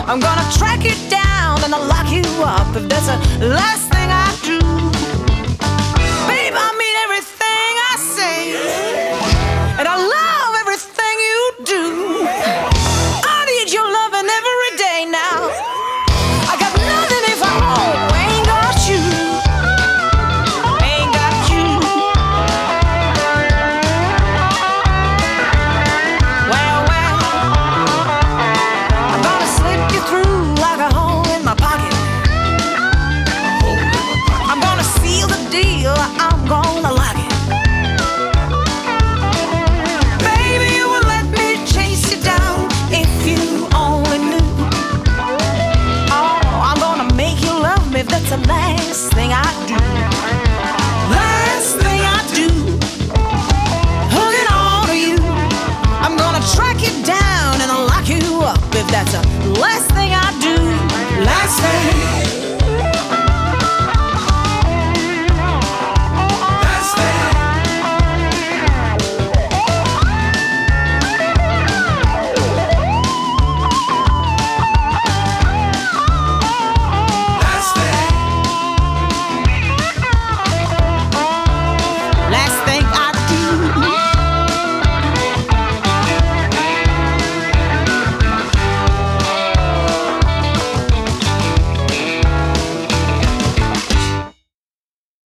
I'm gonna track you down and I'll lock you up if that's the last thing I do. Babe, I mean everything I say, and I love everything you do. I need your loving every day now. I got nothing if I ain't got you. Ain't got you. Well, I'm gonna slip you through like a hole in my pocket. I'm gonna seal the deal, I'm gonna lock it. Baby, you will let me chase you down if you only knew. Oh, I'm gonna make you love me if that's the last thing I do. Last thing I do, hooking on to you. I'm gonna track you down and I'll lock you up if that's the last thing I do. Last thing.